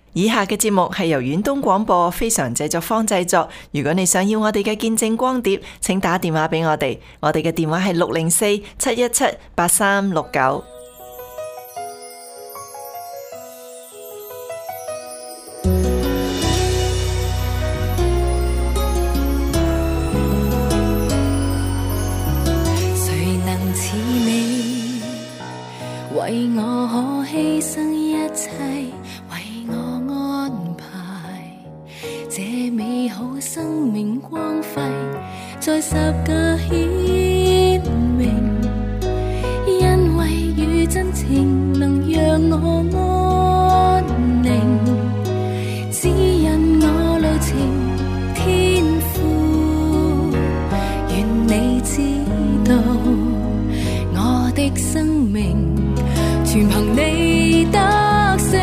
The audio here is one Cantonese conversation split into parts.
以下嘅節目係由遠東廣播非常製作坊製作。如果你想要我哋嘅見證光碟，請打電話俾我哋。我哋嘅電話係604-717-8369。 誰能似你，為我可犧牲一切，這美好生命光輝在十架顯明，因為與真情能讓我安寧，指引我路程，天父，願你知道我的生命全憑你得勝。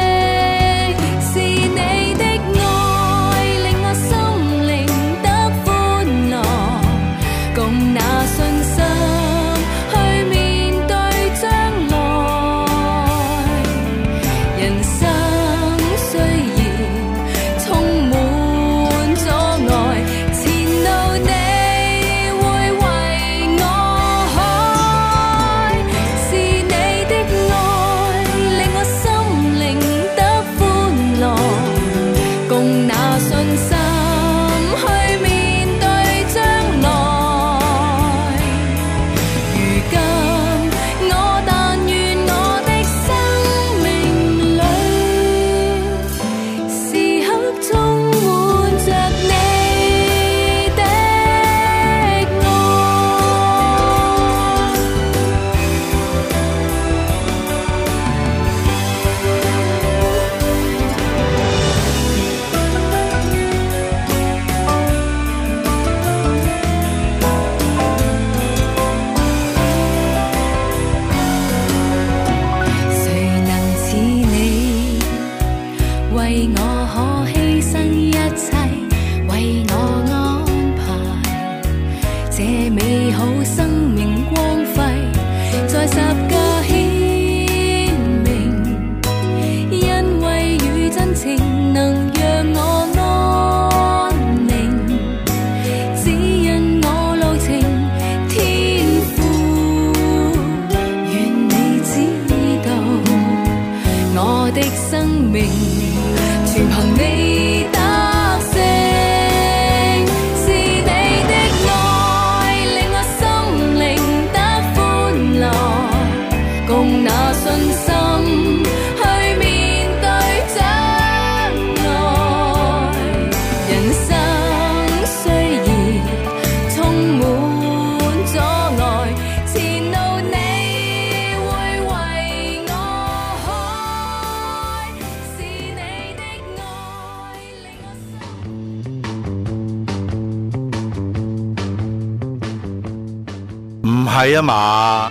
唔係啊嘛？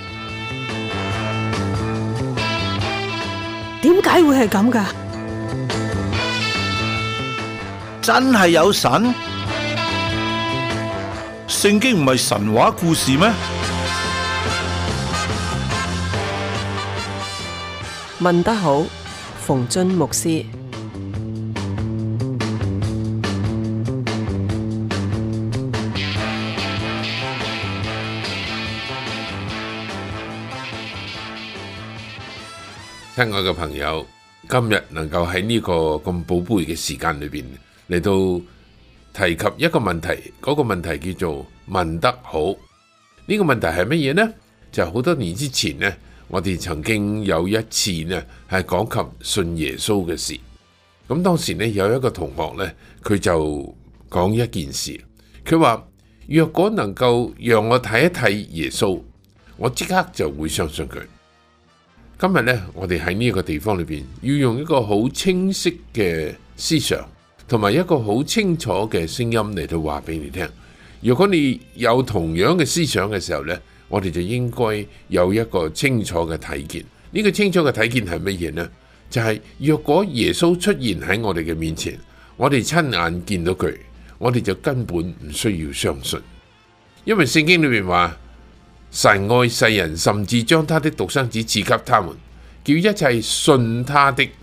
點解會係咁㗎？ 真係有神？聖經唔係神話故事咩？ 問得好，馮津牧師。 親愛嘅朋友，今日能夠喺呢個咁寶貝嘅時間裏邊嚟到提及一個問題，嗰個問題叫做問得好。呢個問題係乜嘢呢？就好多年之前呢，我哋曾經有一次呢係講及信耶穌嘅事。咁當時呢有一個同學呢，佢就講一件事，佢話若果能夠讓我睇一睇耶穌，我即刻就會相信佢。今日呢，我哋喺呢個地方裏邊，要用一個好清晰嘅思想，同埋一個好清楚嘅聲音嚟到話俾你聽。如果你有同樣嘅思想嘅時候呢，我哋就應該有一個清楚嘅睇見。呢個清楚嘅睇見係乜嘢呢？就係若果耶穌出現喺我哋嘅面前，我哋親眼見到佢，我哋就根本唔需要相信，因為聖經裏面話，神愛世人，甚至將他的獨生子賜給他們，叫一切信他的，嗱，唔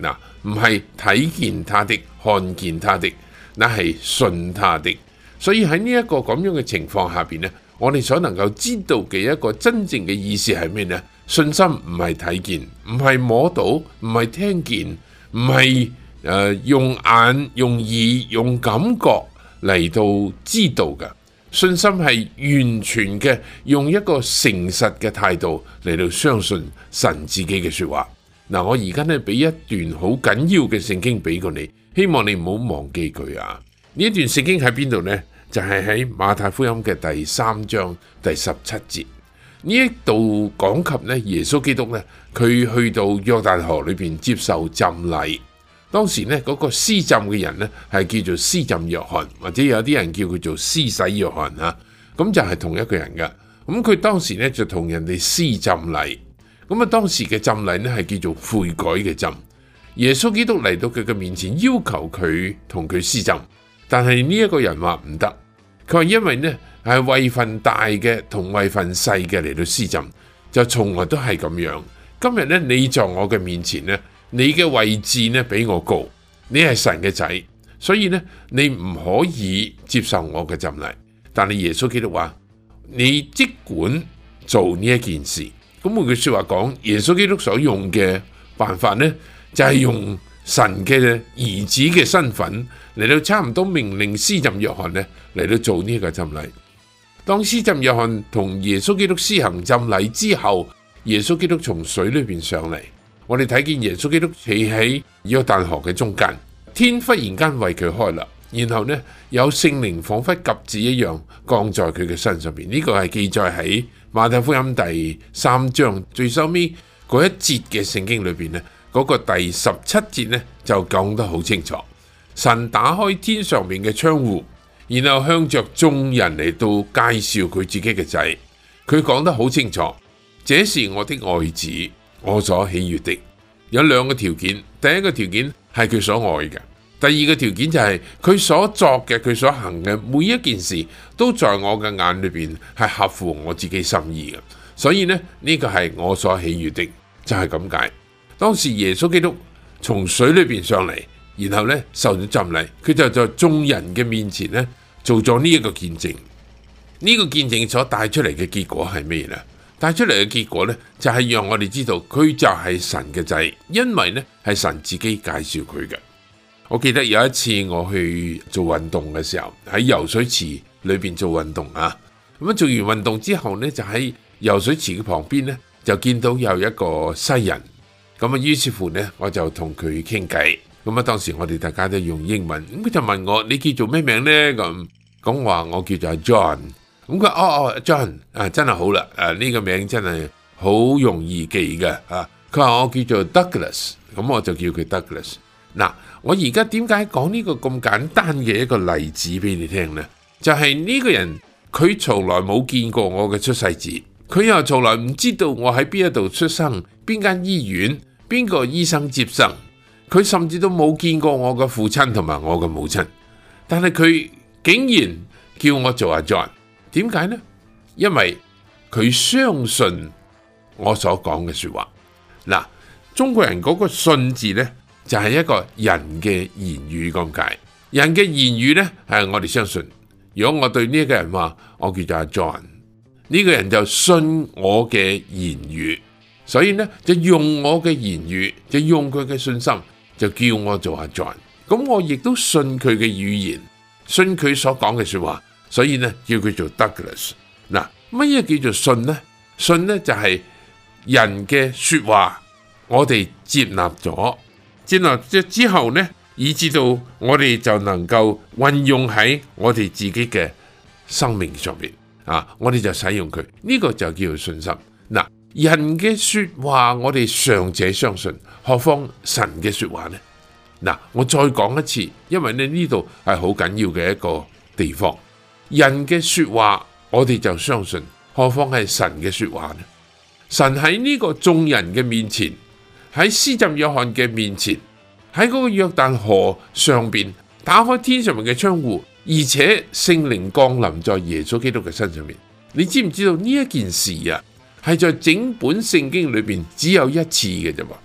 唔係睇見他的、看見他的，那係信他的。所以喺呢一個咁樣嘅情況下邊呢，我哋所能夠知道嘅一個真正嘅意思係咩呢？信心唔係睇見，唔係摸到，唔係聽見，唔係用眼、用耳、用感覺嚟到知道嘅。信心係完全嘅用一個誠實嘅態度嚟到相信神自己嘅說話。嗱，我而家呢俾一段好緊要嘅聖經俾過你，希望你唔好忘記佢啊！呢一段聖經喺邊度呢？就係喺馬太福音嘅第3章第17節。呢一度講及呢耶穌基督呢，佢去到約旦河裏邊接受浸禮。當時呢嗰個施浸嘅人呢，係叫做施浸約翰，或者有啲人叫佢做施洗約翰啊。咁就係同一個人噶。咁佢當時呢就同人哋施浸禮。咁啊，當時嘅浸禮呢係叫做悔改嘅浸。耶穌基督嚟到佢嘅面前，要求佢同佢施浸。但係呢一個人話唔得，佢話因為呢係位份大嘅同位份細嘅嚟到施浸，就從來都係咁樣。今日呢，你在我嘅面前呢，你嘅位置呢比我高，你係神嘅仔，所以呢你唔可以接受我嘅浸禮。但係耶穌基督話，你即管做呢一件事。咁換句說話講，耶穌基督所用嘅辦法呢，就係用神嘅兒子嘅身份嚟到差唔多命令施浸約翰呢嚟到做呢個浸禮。當施浸約翰同耶穌基督施行浸禮之後，耶穌基督從水裏邊上嚟，我哋睇見耶穌基督企喺約旦河嘅中間，天忽然間為佢開啦，然後呢有聖靈仿佛鴿子一樣降在佢嘅身上邊。呢個係記載喺馬太福音第3章最收尾嗰一節嘅聖經裏邊呢。嗰個第17節呢就講得好清楚，神打開天上面嘅窗戶，然後向着眾人嚟到介紹佢自己嘅仔。佢講得好清楚，這是我的愛子，我所喜悅的。有2個條件，第一個條件係佢所愛嘅，第二個條件就係佢所作嘅、佢所行嘅每一件事都在我嘅眼裏邊係合乎我自己心意嘅。所以呢，呢個係我所喜悅的，就係咁解。當時耶穌基督從水裏邊上嚟，然後呢受咗浸禮，佢就在眾人嘅面前呢做咗呢一個見證。呢個見證所帶出嚟嘅結果係咩呢？帶出嚟嘅結果呢，就係讓我哋知道佢就係神嘅仔，因為呢係神自己介紹佢嘅。我記得有一次我去做運動嘅時候，喺游水池裏邊做運動啊。咁做完運動之後呢，就喺游水池嘅旁邊呢，就見到有一個西人。咁於是乎呢，我就同佢傾偈。咁當時我哋大家都用英文。咁佢就問我：你叫做咩名呢？咁話我叫做 John。咁佢哦 John 真係好啦。呢個名真係好容易記嘅。佢話我叫做 Douglas。咁我就叫佢 Douglas。嗱，我而家點解講呢個咁簡單嘅一個例子俾你聽呢？就係呢個人佢從來冇見過我嘅出世紙，佢又從來唔知道我喺邊一度出生，邊間醫院，邊個醫生接生，佢甚至都冇見過我嘅父親同埋我嘅母親，但係佢竟然叫我做阿 John， 點解呢？因為佢相信我所講嘅說話。嗱，中國人嗰個信字呢，就係一個人嘅言語咁解，人嘅言語呢，係我哋相信。如果我對呢一個人話我叫做阿 John， 呢個人就信我嘅言語。所以呢，就用我嘅言語，就用佢嘅信心，就叫我做阿 John。咁我亦都信佢嘅語言，信佢所講嘅說話，所以呢，叫佢做 Douglas。嗱，乜嘢叫做信呢？信呢就係人嘅說話，我哋接納咗，接納咗之後呢，以至到我哋就能夠運用喺我哋自己嘅生命上面。我哋就使用佢，呢個就叫做信心。嗱。人嘅說話我哋尚且相信，何況神嘅說話呢？嗱，我再講一次，因為呢度係好緊要嘅一個地方。人嘅說話我哋就相信，何況係神嘅說話呢？神喺呢個眾人嘅面前，喺施浸約翰嘅面前，喺嗰個約旦河上邊打開天上面嘅窗戶，而且聖靈降臨在耶穌基督嘅身上面。你知唔知道呢一件事啊？係在整本聖經裏邊只有一次嘅啫，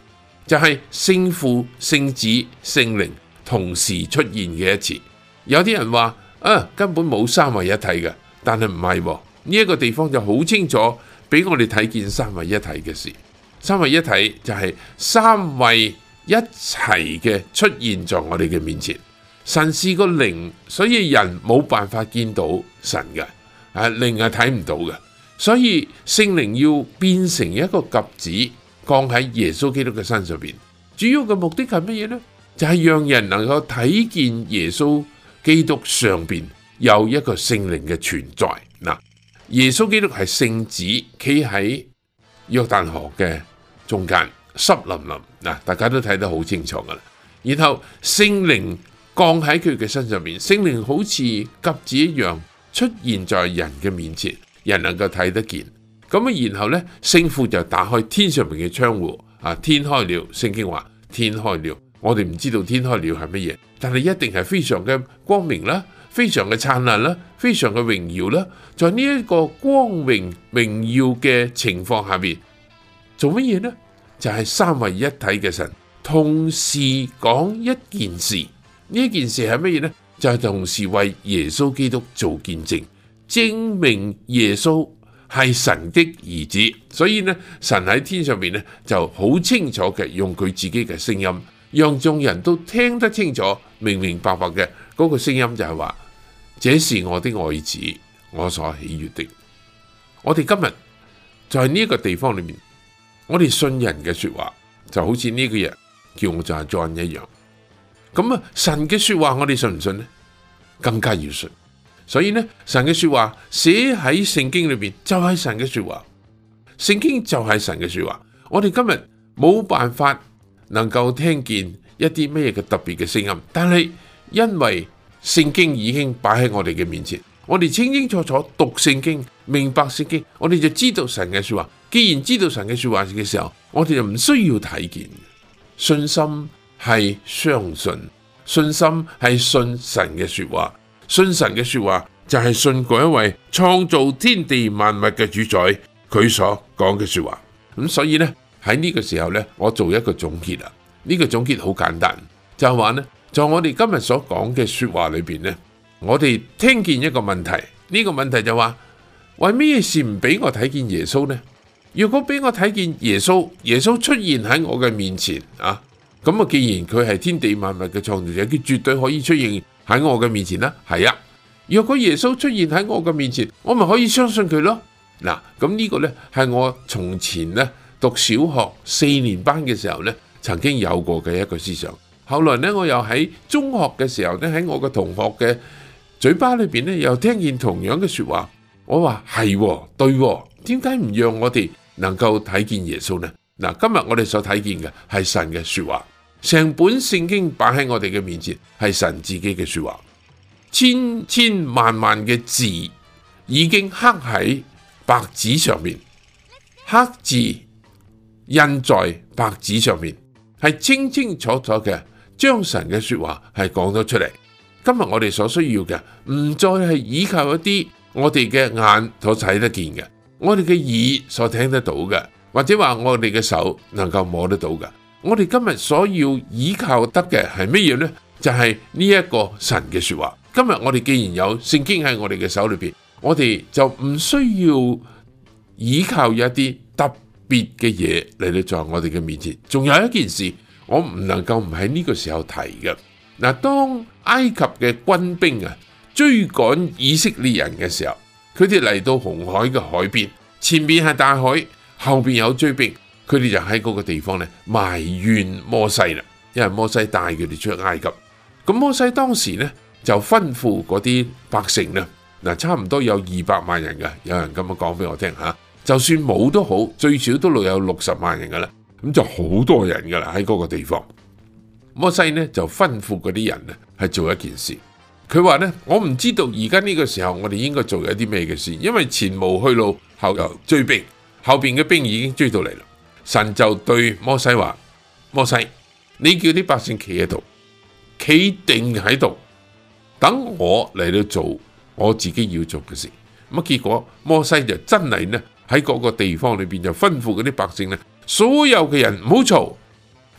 就係聖父、聖子、聖靈同時出現嘅一次。有啲人話根本冇三位一體嘅，但係唔係呢一個地方就好清楚俾我哋睇見三位一體嘅事。三位一體就係三位一齊嘅出現在我哋嘅面前。神是個靈，所以人冇辦法見到神嘅，靈係睇唔到嘅。所以聖靈要變成一個鴿子降喺耶穌基督嘅身上邊，主要嘅目的係乜嘢呢？就係讓人能夠睇見耶穌基督上邊有一個聖靈嘅存在。嗱，耶穌基督係聖子，企喺約旦河嘅中間，濕淋淋，嗱，大家都睇得好清楚噶啦。然後聖靈降喺佢嘅身上面，聖靈好似鴿子一樣出現在人嘅面前，人能夠睇得見。咁啊，然後呢，聖父就打開天上面嘅窗戶，天開了。聖經話天開了，我哋唔知道天開了係乜嘢，但係一定係非常嘅光明啦，非常嘅燦爛啦，非常嘅榮耀啦。在呢一個光榮榮耀嘅情況下面，做乜嘢呢？就係三位一體嘅神同時講一件事。呢一件事係乜嘢呢？就係同時為耶穌基督做見證，證明耶穌係神的兒子。所以呢，神喺天上面呢就好清楚嘅用佢自己嘅聲音，讓眾人都聽得清楚，明明白白嘅嗰個聲音就係話：這是我的愛子，我所喜悅的。我哋今日在呢個地方裏面，我哋信人嘅說話就好似呢個人叫我做阿 John 一樣。咁啊，神嘅說話我哋信唔信呢？更加要信。所以呢，神嘅說話寫喺聖經裏邊就係神嘅說話，聖經就係神嘅說話。我哋今日冇辦法能夠聽見一啲咩嘅特別嘅聲音，但係因為聖經已經擺喺我哋嘅面前，我哋清清楚楚讀聖經，明白聖經，我哋就知道神嘅說話。既然知道神嘅說話嘅時候，我哋就唔需要睇見。信心係相信，信心係信神嘅說話，信神嘅說話就係信嗰一位創造天地萬物嘅主宰，佢所講嘅說話。咁所以呢，喺呢個時候呢，我做一個總結啦。呢個總結好簡單，就係話呢，在我哋今日所講嘅說話裏邊呢，我哋聽見一個問題，呢個問題就話：為咩事唔俾我睇見耶穌呢？如果俾我睇見耶穌，耶穌出現喺我嘅面前啊！咁啊，既然佢係天地萬物嘅創造者，佢絕對可以出現喺我嘅面前啦。係啊，若果耶穌出現喺我嘅面前，我咪可以相信佢咯。嗱，咁呢個呢，係我從前呢讀小學4年班嘅時候呢曾經有過嘅一個思想。後來呢，我又喺中學嘅時候呢，喺我嘅同學嘅嘴巴裏邊呢，又聽見同樣嘅說話。我話係對，點解唔讓我哋能夠睇見耶穌呢？嗱，今日我哋所睇見嘅係神嘅說話。成本聖經擺喺我哋嘅面前，係神自己嘅說話，千千萬萬嘅字已經刻喺白紙上面，黑字印在白紙上面，係清清楚楚嘅將神嘅說話係講咗出嚟。今日我哋所需要嘅唔再係依靠一啲我哋嘅眼所睇得見嘅，我哋嘅耳所聽得到嘅，或者話我哋嘅手能夠摸得到嘅。我哋今日所要依靠得嘅係乜嘢呢？就係呢一個神嘅說話。今日我哋既然有聖經喺我哋嘅手裏邊，我哋就唔需要依靠一啲特別嘅嘢嚟到在我哋嘅面前。仲有一件事，我唔能夠唔喺呢個時候提嘅。嗱，當埃及嘅軍兵追趕以色列人嘅時候，佢哋嚟到紅海嘅海邊，前面係大海，後邊有追兵。佢哋就喺嗰個地方咧埋怨摩西啦，因為摩西帶佢哋出埃及。咁摩西當時咧就吩咐嗰啲百姓咧，嗱，差唔多有200萬人嘅，有人咁樣講俾我聽吓，就算冇都好，最少都有60萬人噶啦，咁就好多人噶啦喺嗰個地方。摩西咧就吩咐嗰啲人咧係做一件事，佢話咧：我唔知道而家呢個時候我哋應該做一啲咩嘅事，因為前無去路，後有追兵，後邊嘅兵已經追到嚟啦。神就對摩西話：摩西，你叫啲百姓企喺度，企定喺度，等我嚟到做我自己要做嘅事。咁結果摩西就真係呢喺嗰個地方裏邊就吩咐嗰啲百姓呢，所有嘅人唔好嘈，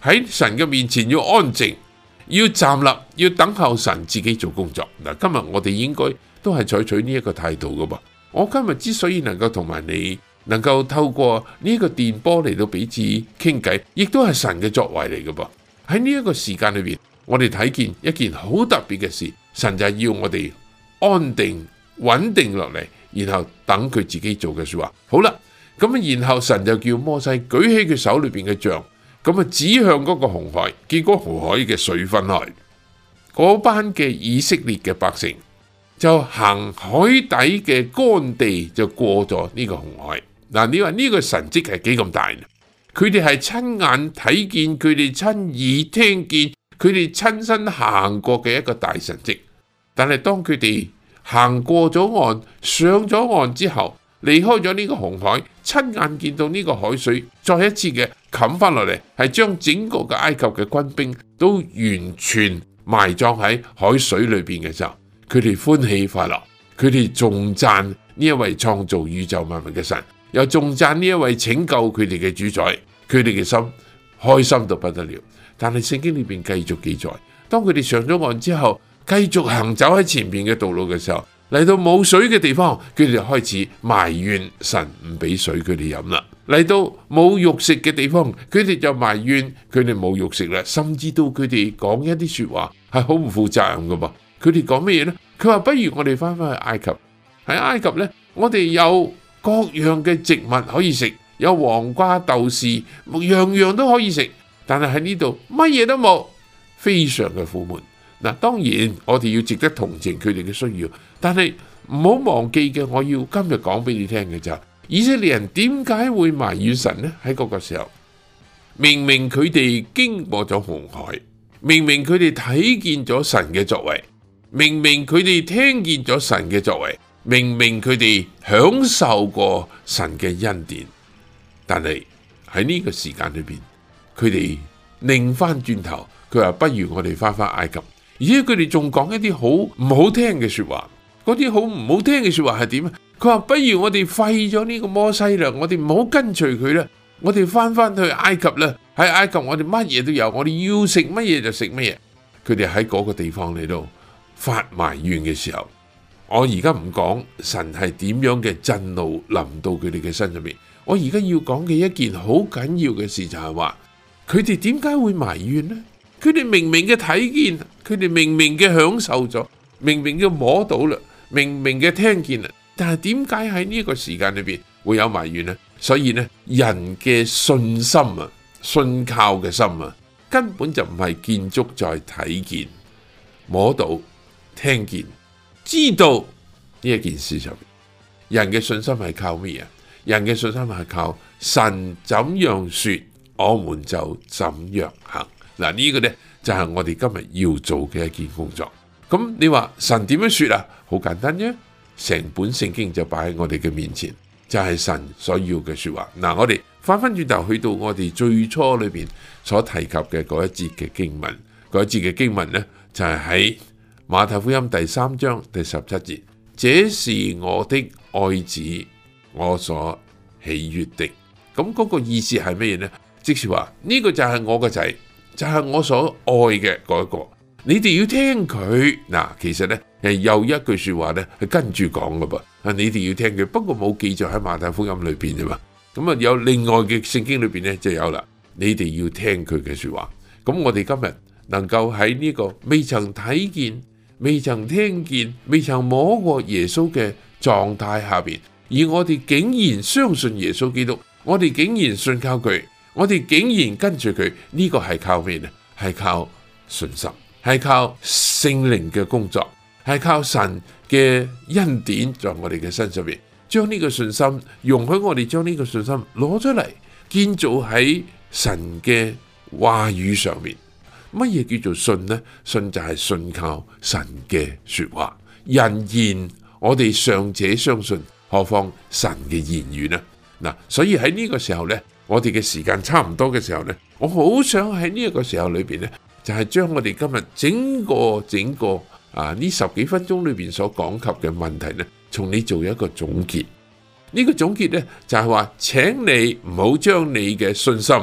喺神嘅面前要安靜，要站立，要等候神自己做工作。嗱，今日我哋應該都係採取呢一個態度噶噃。我今日之所以能夠同埋你能夠透過呢個電波嚟到彼此傾偈，亦都係神嘅作為嚟噶噃。喺呢一個時間裏邊，我哋睇見一件好特別嘅事，神就係要我哋安定穩定落嚟，然後等佢自己做嘅說話。好啦，咁然後神就叫摩西舉起佢手裏邊嘅杖，咁啊指向嗰個紅海，結果紅海嘅水分開，嗰班嘅以色列嘅百姓就行海底嘅乾地，就過咗呢個紅海。嗱，你話呢個神蹟係幾咁大呢？佢哋係親眼睇見，佢哋親耳聽見，佢哋親身行過嘅一個大神蹟。但係當佢哋行過咗岸，上咗岸之後，離開咗呢個紅海，親眼見到呢個海水再一次嘅冚翻落嚟，係將整個嘅埃及嘅軍兵都完全埋葬喺海水裏邊嘅時候，佢哋歡喜快樂，佢哋頌讚呢一位創造宇宙萬物嘅神，又頌讚呢一位拯救佢哋嘅主宰，佢哋嘅心開心到不得了。但係聖經裏邊繼續記載，當佢哋上咗岸之後，繼續行走喺前面嘅道路嘅時候，嚟到冇水嘅地方，佢哋就開始埋怨神唔俾水佢哋飲啦。嚟到冇肉食嘅地方，佢哋就埋怨佢哋冇肉食啦。甚至到佢哋講一啲說話係好唔負責任噶噃。佢哋講乜嘢呢？佢話不如我哋翻去埃及，喺埃及呢，我哋有各樣嘅植物可以食，有黃瓜豆豉，樣樣都可以食。但係喺呢度乜嘢都冇，非常嘅苦悶。嗱，當然我哋要值得同情佢哋嘅需要，但係唔好忘記嘅，我要今日講俾你聽嘅就係以色列人點解會埋怨神呢？喺嗰個時候，明明佢哋經過咗紅海，明明佢哋睇見咗神嘅作為，明明佢哋聽見咗神嘅作為，明明佢哋享受過神嘅恩典，但係喺呢個時間裏邊，佢哋擰翻轉頭，佢話不如我哋翻埃及。而且佢哋仲講一啲好唔好聽嘅說話，嗰啲好唔好聽嘅說話係點啊？佢話不如我哋廢咗呢個摩西啦，我哋唔好跟隨佢啦，我哋翻去埃及啦。喺埃及我哋乜嘢都有，我哋要食乜嘢就食乜嘢。佢哋喺嗰個地方嚟到發埋怨嘅時候，我而家唔講神係點樣嘅震怒臨到佢哋嘅身上面，我而家要講嘅一件好緊要嘅事就係話，佢哋點解會埋怨呢？佢哋明明嘅睇見，佢哋明明嘅享受咗，明明嘅摸到啦，明明嘅聽見啦，但係點解喺呢個時間裏邊會有埋怨呢？所以呢，人嘅信心啊，信靠嘅心啊，根本就唔係建築在睇見、摸到、聽見、知道呢一件事上面。人嘅信心係靠咩啊？人嘅信心係靠神怎樣說，我們就怎樣行。嗱，呢個呢就係我哋今日要做嘅一件工作。咁你話神點樣說啊？好簡單啫，成本聖經就擺喺我哋嘅面前，就係神所要嘅說話。嗱，我哋翻翻轉頭去到我哋最初裏邊所提及嘅嗰一節嘅經文，嗰一節嘅經文呢，就係喺馬太福音第3章第17節，這是我的愛子，我所喜悅的。咁嗰個意思係咩嘢呢？即是話呢個就係我個仔，就係我所愛嘅嗰一個，你哋要聽佢。嗱，其實呢係有一句說話呢係跟住講噶噃，你哋要聽佢，不過冇記載喺馬太福音裏邊啫嘛。咁啊有另外嘅聖經裏邊呢就有啦，你哋要聽佢嘅說話。咁我哋今日能夠喺呢個未曾睇見、未曾聽見、未曾摸過耶穌嘅狀態下邊，而我哋竟然相信耶穌基督，我哋竟然信靠佢，我哋竟然跟住佢，呢個係靠咩呢？係靠信心，係靠聖靈嘅工作，係靠神嘅恩典在我哋嘅身上邊，將呢個信心容許我哋將呢個信心攞出嚟，建造喺神嘅話語上面。乜嘢叫做信呢？信就係信靠神嘅說話，人言我哋尚且相信，何況神嘅言語呢？嗱，所以喺呢個時候呢，我哋嘅時間差唔多嘅時候呢，我好想喺呢一個時候裏邊呢，就係將我哋今日整個呢10幾分鐘裏邊所講及嘅問題呢，從你做一個總結。呢個總結呢，就係話，請你唔好將你嘅信心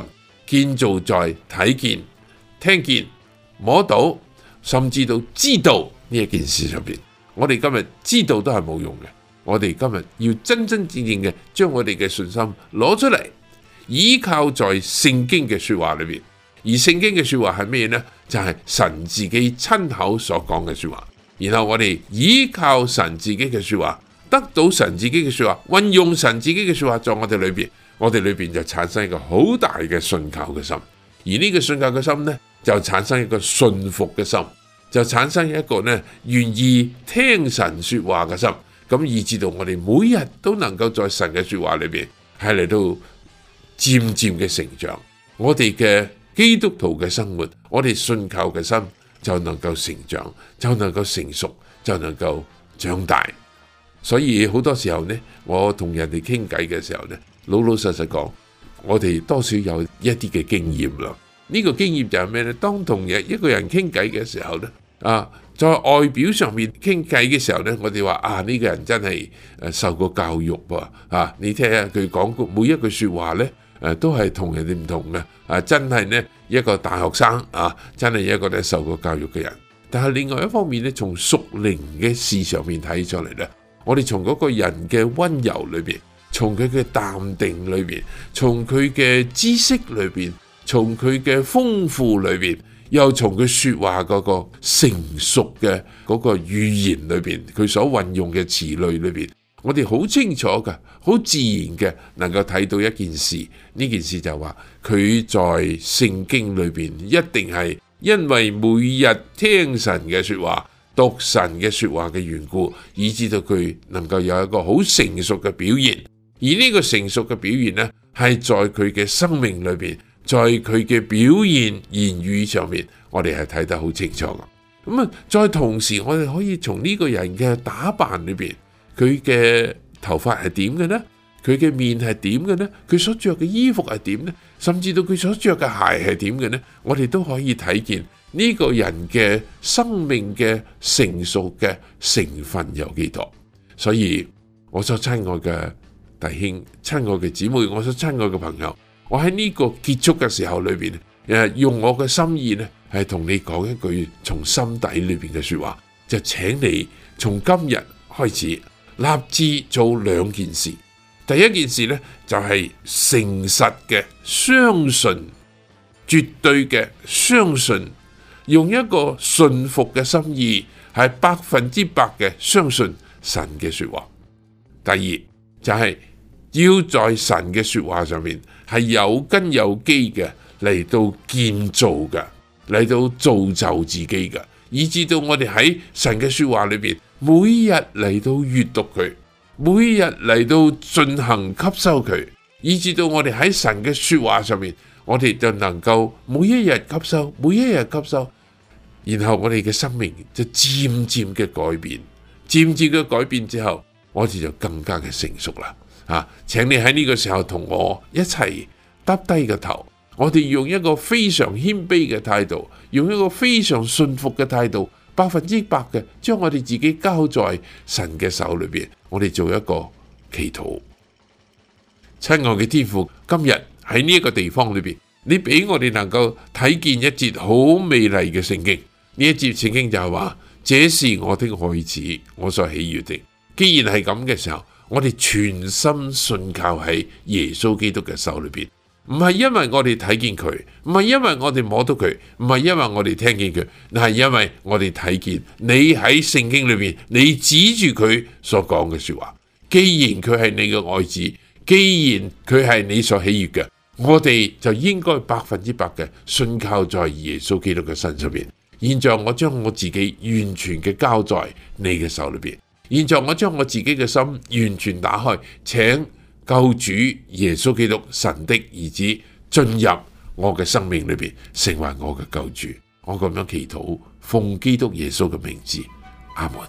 建造在睇見、聽見、摸到，甚至到知道呢一件事上邊。我哋今日知道都係冇用嘅，我哋今日要真真正正嘅將我哋嘅信心攞出嚟，依靠在聖經嘅說話裏邊。而聖經嘅說話係咩呢？就係神自己親口所講嘅說話。然後我哋依靠神自己嘅說話，得到神自己嘅說話，運用神自己嘅說話在我哋裏邊，我哋裏邊就產生一個好大嘅信靠嘅心。而呢個信靠嘅心呢，就產生一個信服嘅心，就產生一個呢願意聽神說話嘅心。咁以至到我哋每日都能夠在神嘅說話裏邊係嚟到漸漸嘅成長。我哋嘅基督徒嘅生活，我哋信靠嘅心就能夠成長，就能夠成熟，就能夠長大。所以好多時候呢，我同人哋傾偈嘅時候呢，老老實實講，我哋多少有一啲嘅經驗啦。呢個經驗就係咩呢？當同一個人傾偈嘅時候呢，在外表上面傾偈嘅時候呢，我哋話呢個人真係受過教育喎。你聽下佢講每一句說話呢，都係同人哋唔同嘅。真係呢一個大學生真係一個咧受過教育嘅人。但係另外一方面呢，從屬靈嘅事上面睇出嚟呢，我哋從嗰個人嘅溫柔裏邊，從佢嘅淡定裏邊，從佢嘅知識裏邊，從佢嘅豐富裏邊，又從佢說話嗰個成熟嘅嗰個語言裏邊，佢所運用嘅詞類裏邊，我哋好清楚嘅，好自然嘅，能夠睇到一件事。呢件事就話佢在聖經裏邊一定係因為每日聽神嘅說話，讀神嘅說話嘅緣故，以致到佢能夠有一個好成熟嘅表現。而呢個成熟嘅表現呢，係在佢嘅生命裏邊，在佢嘅表現言語上面，我哋係睇得好清楚嘅。咁再同時我哋可以從呢個人嘅打扮裏邊，佢嘅頭髮係點嘅呢？佢嘅面係點嘅呢？佢所着嘅衣服係點呢？甚至到佢所着嘅鞋係點嘅呢？我哋都可以睇見呢個人嘅生命嘅成熟嘅成分有幾多。所以我所親愛嘅弟兄、親愛嘅姊妹、我所親愛嘅朋友，我喺呢個結束嘅時候裏邊，用我嘅心意呢，係同你講一句從心底裏邊嘅說話，就請你從今日開始立志做兩件事。第一件事呢，就係誠實嘅相信，絕對嘅相信，用一個信服嘅心意，係100%嘅相信神嘅說話。第二就係要在神嘅說話上面係有根有基嘅，嚟到建造嘅，嚟到造就自己嘅，以至到我哋喺神嘅說話裏邊，每日嚟到閱讀佢，每日嚟到進行吸收佢，以至到我哋喺神嘅說話上面，我哋就能夠每一日吸收，每一日吸收，然後我哋嘅生命就漸漸嘅改變，漸漸嘅改變之後，我哋就更加嘅成熟啦。請你喺呢個時候同我一齊耷低個頭，我哋用一個非常謙卑嘅態度，用一個非常信服嘅態度，100%嘅將我哋自己交在神嘅手裏邊，我哋做一個祈禱。親愛嘅天父，今日喺呢一個地方裏邊，你俾我哋能夠睇見一節好美麗嘅聖經。呢一節聖經就係話，這是我的愛子，我所喜悅的。既然係咁嘅時候，我哋全心信靠喺耶穌基督嘅手裏邊，唔係因為我哋睇見佢，唔係因為我哋摸到佢，唔係因為我哋聽見佢，但係因為我哋睇見你喺聖經裏邊，你指住佢所講嘅說話。既然佢係你嘅愛子，既然佢係你所喜悅嘅，我哋就應該100%嘅信靠在耶穌基督嘅身上邊。現在我將我自己完全嘅交在你嘅手裏邊。現在我將我自己嘅心完全打開，請救主耶穌基督神的兒子進入我嘅生命裏邊，成為我嘅救主。我咁樣祈禱，奉基督耶穌嘅名字，阿門。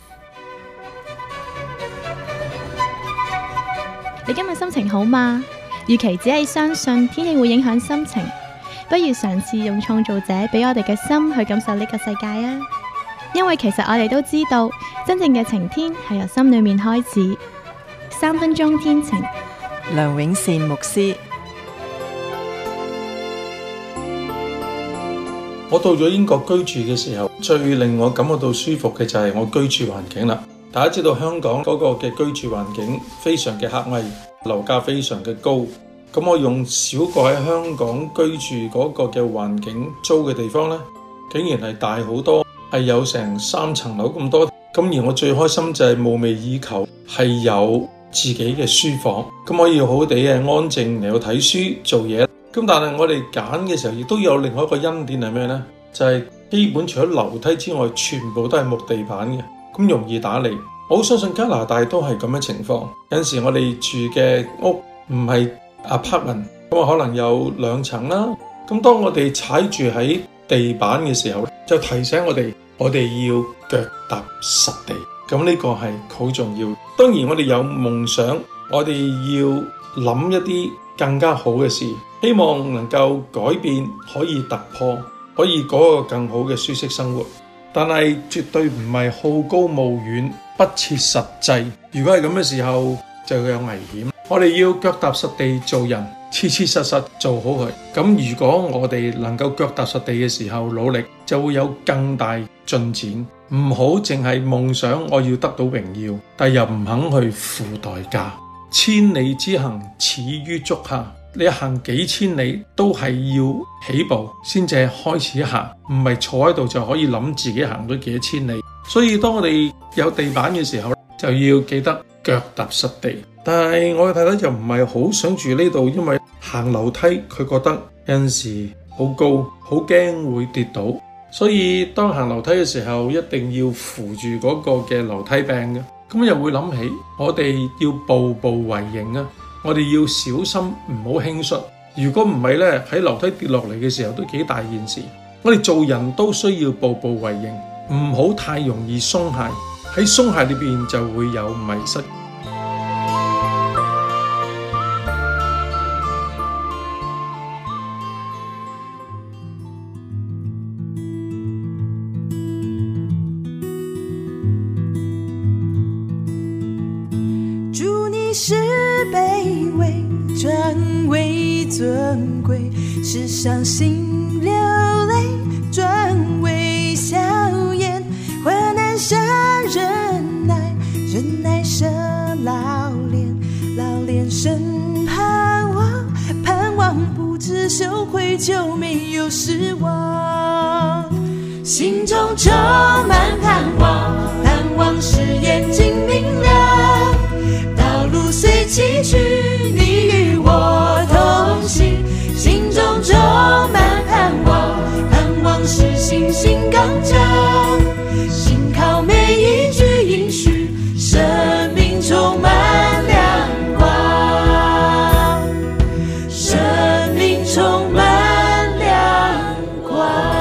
你今日心情好嗎？與其只係相信天氣會影響心情，不如嘗試用創造者俾我哋嘅心去感受呢個世界啊！因為其實我哋都知道，真正嘅晴天係由心裏面開始。3分鐘天晴， 梁永善牧師。 我到咗英國居住嘅時候，最令我感覺到舒服嘅就係我居住環境啦。大家知道香港嗰個嘅居住環境非常嘅狹隘，樓價非常嘅高。咁我用少個喺香港居住嗰個嘅環境租嘅地方呢，竟然係大好多，係有成3層樓咁多。咁而我最開心就係夢寐以求係有自己嘅書房，咁可以好好地嘅安靜嚟到睇書做嘢。咁但係我哋揀嘅時候，亦都有另外一個恩典係咩呢？就係基本除咗樓梯之外，全部都係木地板嘅，咁容易打理。我好相信加拿大都係咁嘅情況。有陣時我哋住嘅屋唔係 apartment， 咁可能有2層啦。咁當我哋踩住喺地板嘅時候，就提醒我哋要腳踏實地。咁呢個係好重要。當然我哋有夢想，我哋要諗一啲更加好嘅事，希望能夠改變，可以突破，可以過個更好嘅舒適生活。但係絕對唔係好高騖遠，不切實際。如果係咁嘅時候，就有危險。我哋要腳踏實地做人，切切實實做好佢。咁如果我哋能夠腳踏實地嘅時候努力，就會有更大進展。唔好淨係夢想我要得到榮耀，但又唔肯去付代價。千里之行，始於足下。你行幾千里都係要起步先至開始行，唔係坐喺度就可以諗自己行咗幾多千里。所以當我哋有地板嘅時候，就要記得腳踏實地。但係我嘅太太就唔係好想住呢度，因為行樓梯佢覺得有陣時好高，好驚會跌倒。所以當行樓梯嘅時候，一定要扶住嗰個嘅樓梯柄嘅。咁又會諗起我哋要步步為營啊！我哋要小心，唔好輕率。如果唔係呢，喺樓梯跌落嚟嘅時候都幾大件事。我哋做人都需要步步為營，唔好太容易鬆懈。喺鬆懈裏邊就會有迷失。 祝你是卑微轉為尊貴，世上心流淚轉為笑顏，患難生忍耐，忍耐生老練，老練生盼望，盼望不知羞愧就沒有失望，心中充滿盼望，盼望使眼睛明亮，道路雖崎嶇，你與我同行，心中充滿盼望，盼望使信心剛強，信靠每一句應許，生命充滿亮光，生命充滿亮光。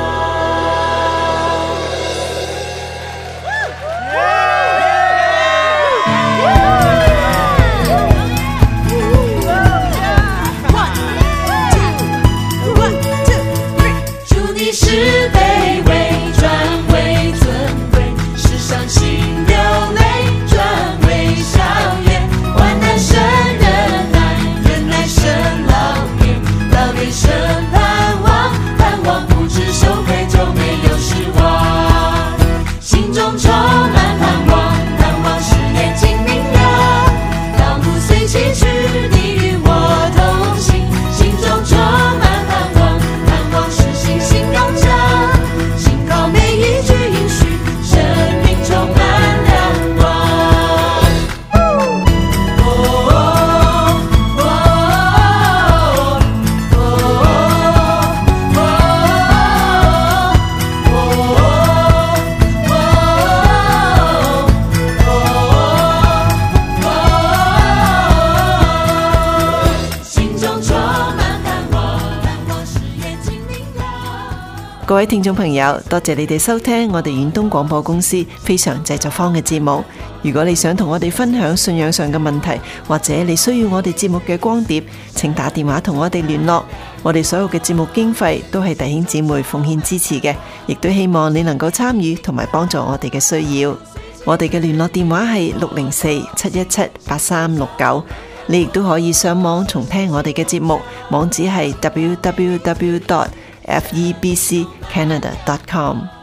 各位聽眾朋友，多謝你哋收聽我哋遠東廣播公司非常製作坊嘅節目。如果你想同我哋分享信仰上嘅問題，或者你需要我哋節目嘅光碟，請打電話同我哋聯絡。我哋所有嘅節目經費都係弟兄姊妹奉獻支持嘅，亦都希望你能夠參與同埋幫助我哋嘅需要。我哋嘅聯絡電話係604-717-8369。你亦都可以上網重聽我哋嘅節目，網址係www. febccanada.com。